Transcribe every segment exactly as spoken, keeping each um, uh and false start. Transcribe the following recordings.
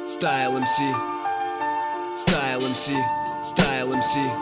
Style эм си, Style эм си, Style эм си.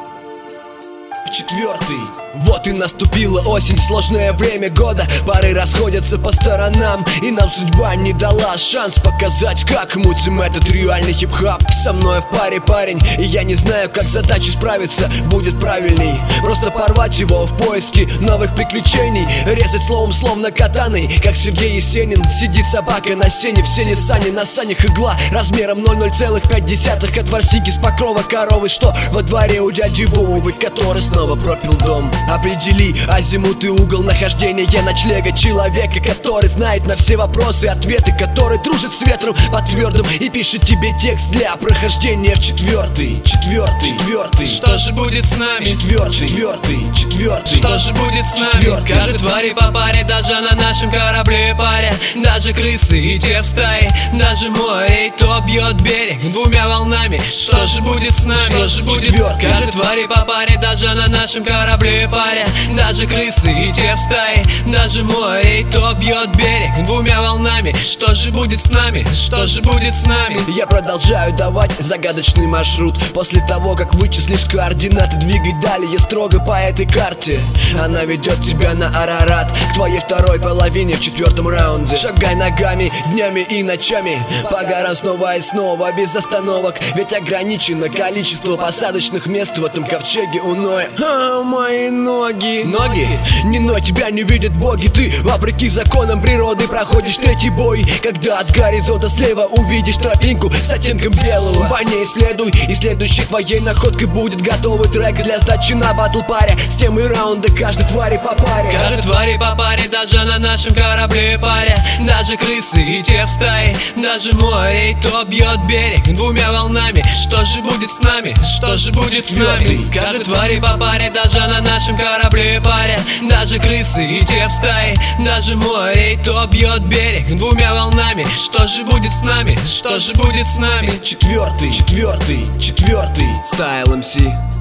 Четвертый. Вот и наступила осень, сложное время года. Пары расходятся по сторонам, и нам судьба не дала шанс показать, как мутим этот реальный хип-хап. Со мной в паре парень, и я не знаю, как задачей справиться будет правильней. Просто порвать его в поиске новых приключений, резать словом словно катаной, как Сергей Есенин. Сидит собака на сене, в сене сани, на санях игла размером ноль ноль целых пять десятых от ворсинки с покрова коровы, что во дворе у дяди Вовы, который снова пропил дом. Определи азимут и угол нахождения ночлега человека, который знает на все вопросы ответы, который дружит с ветром по твердым и пишет тебе текст для прохождения в четвертый, четвертый, четвертый. Что же будет с нами? Четвертый, четвертый, четвертый. Что же будет с нами? Четвертый. Каждой твари по паре, даже на нашем корабле паря. Даже крысы и те в стае, даже море и то бьет берег двумя волнами. Что же будет с нами? Что же будет? Четвертый. Каждой твари по паре, даже на нашем корабле паря. Даже крысы и те в стае, даже море и то бьет берег двумя волнами. Что же будет с нами? Что же будет с нами? Я продолжаю давать загадочный маршрут. После того, как вычислишь координаты, двигай далее строго по этой карте. Она ведет тебя на Арарат, к твоей второй половине в четвертом раунде. Шагай ногами, днями и ночами, по горам снова и снова, без остановок. Ведь ограничено количество посадочных мест в этом ковчеге у Ноя. А, мои ноги. Ноги? Не но тебя не видят боги. Ты, вопреки законам природы, проходишь третий бой, когда от горизонта слева увидишь тропинку с оттенком белого. По ней следуй, и следующей твоей находкой будет готовый трек для сдачи на батл паре. С темой раунда каждой твари по паре. Каждой твари по паре, даже на нашем корабле паря. Даже крысы и те в стае, даже море и то бьет берег двумя волнами. Что же будет с нами? Что же будет с нами? Каждой твари по паре, даже на нашем корабле паря. Даже крысы и те в стае, даже море и то бьет берег двумя волнами. Что же будет с нами? Что же будет с нами? Четвертый, четвертый, четвертый. Style эм си.